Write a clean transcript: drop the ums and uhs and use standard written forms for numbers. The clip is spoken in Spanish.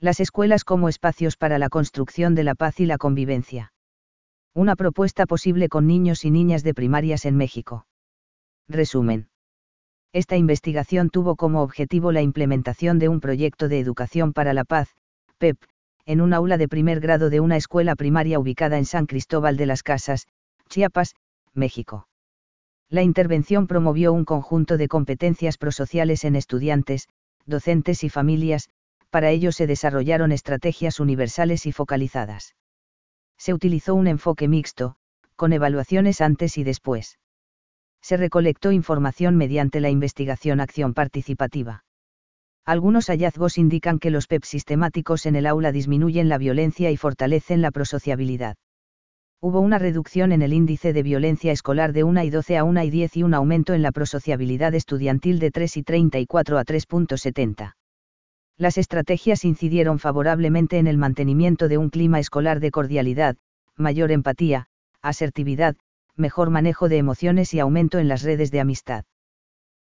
Las escuelas como espacios para la construcción de la paz y la convivencia. Una propuesta posible con niños y niñas de primarias en México. Resumen. Esta investigación tuvo como objetivo la implementación de un proyecto de educación para la paz, PEP, en un aula de primer grado de una escuela primaria ubicada en San Cristóbal de las Casas, Chiapas, México. La intervención promovió un conjunto de competencias prosociales en estudiantes, docentes y familias. Para ello se desarrollaron estrategias universales y focalizadas. Se utilizó un enfoque mixto, con evaluaciones antes y después. Se recolectó información mediante la investigación-acción participativa. Algunos hallazgos indican que los PEP sistemáticos en el aula disminuyen la violencia y fortalecen la prosociabilidad. Hubo una reducción en el índice de violencia escolar de 1,12 a 1,10 y un aumento en la prosociabilidad estudiantil de 3,34 a 3,70. Las estrategias incidieron favorablemente en el mantenimiento de un clima escolar de cordialidad, mayor empatía, asertividad, mejor manejo de emociones y aumento en las redes de amistad.